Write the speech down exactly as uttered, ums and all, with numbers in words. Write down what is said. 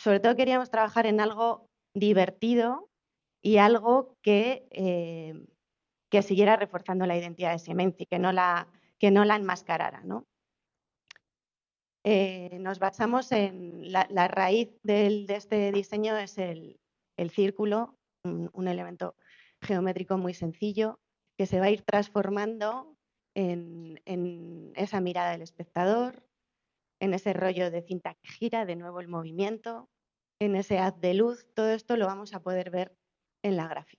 sobre todo queríamos trabajar en algo divertido y algo que, eh, que siguiera reforzando la identidad de Semenci, que no la, que no la enmascarara, ¿no? Eh, nos basamos en la, la raíz del, de este diseño es el, el círculo, un, un elemento geométrico muy sencillo que se va a ir transformando en, en esa mirada del espectador, en ese rollo de cinta que gira, de nuevo el movimiento, en ese haz de luz. Todo esto lo vamos a poder ver en la gráfica.